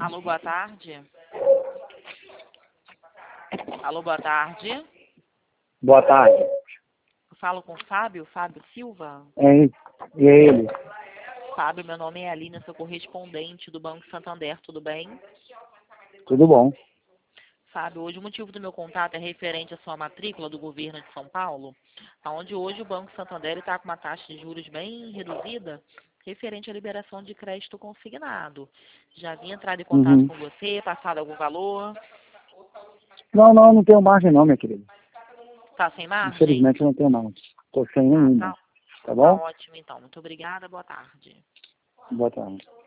Alô, boa tarde. Alô, boa tarde. Boa tarde. Eu falo com o Fábio Silva. E ele? Fábio, meu nome é Aline, sou correspondente do Banco Santander, tudo bem? Tudo bom? Fábio, hoje o motivo do meu contato é referente à sua matrícula do governo de São Paulo, onde hoje o Banco Santander está com uma taxa de juros bem reduzida, referente à liberação de crédito consignado. Já havia entrado em contato com você, passado algum valor? Não tenho margem não, minha querida. Está sem margem? Infelizmente não tenho não. Estou sem nenhuma. Tá Tá bom? ótimo, então. Muito obrigada, boa tarde. Boa tarde.